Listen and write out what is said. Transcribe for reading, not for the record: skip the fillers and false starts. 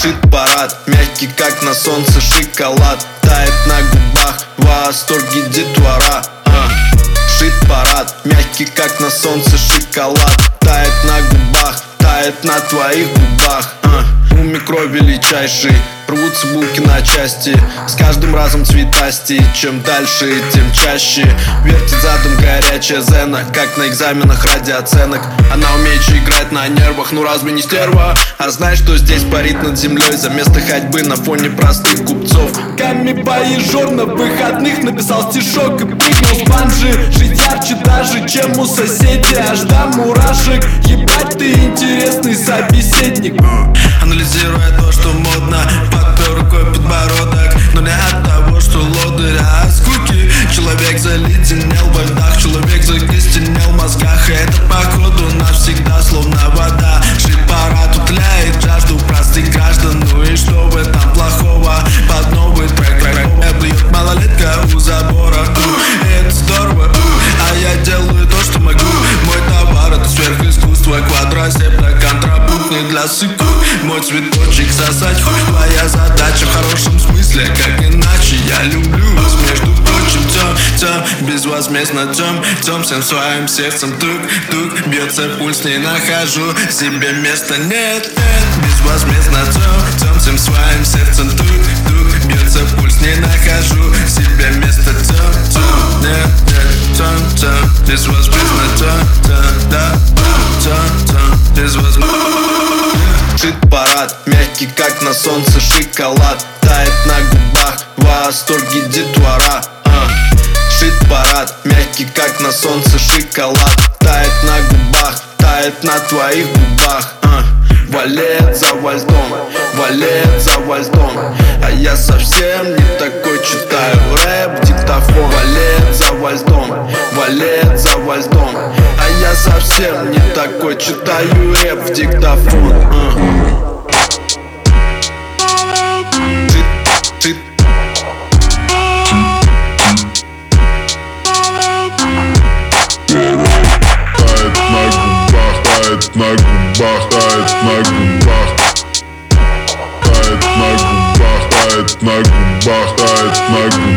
Шит-парад, мягкий как на солнце шоколад, тает на губах, в восторге детвора. Шит-парад, мягкий как на солнце шоколад, тает на губах, тает на твоих губах. У микро величайший, рвутся булки на части, с каждым разом цветастей. Чем дальше, тем чаще вертит задом горячая зена, как на экзаменах ради оценок. Она умеет же играть на нервах, ну разве не стерва? А знаешь, что здесь парит над землей за место ходьбы на фоне простых купцов? Камебоежор на выходных написал стишок и прыгнул с банджи. Жить ярче даже, чем у соседей, аж до мурашек. Ебать, ты интересный собеседник. Анализируя то, что модно, подпер рукой подбородок. Но не от того, что лодырь, а от скуки. Человек заледенел во льдах, человек закостенел в мозгах. И это походу навсегда, словно вода. Шит-парад утоляет жажду простых граждан. Ну и что в этом плохого? Под новый трек блюет малолетка у забора. И это здорово, а я делаю то, что могу. Мой товар — это сверхискусство, квадросепта, контрапункт не для сыку. Мой цветочек сосать хуй, твоя задача в хорошем смысле, как иначе. Я люблю вас, между прочим, тем, безвозмездно тем, всем своим сердцем тук, бьется пульс, не нахожу себе места, нет, безвозмездно тем, всем своим сердцем тук, бьется пульс, не нахожу себе места, нет, безвозмездно безвозмездно. Шит-парад, мягкий как на солнце шоколад, тает на губах, в восторге детвора. Шит-парад, мягкий как на солнце шоколад, тает на губах, тает на твоих губах. Валет за вальдом, валет за вальдом, а я совсем не такой, читаю рэп в диктофон. Валет за вальдом, валет за вальдом, а я совсем не такой, читаю рэп в диктофон. На губах, тает на губах, тает на губах, тает на губах, тает на губах.